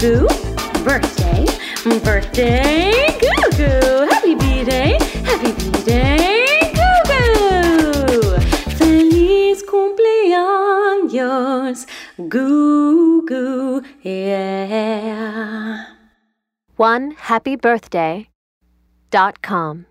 Goo. Birthday, birthday, Goo Goo. Happy B-Day, Goo Goo. Feliz cumpleaños, Goo Goo, yeah. OneHappyBirthday.com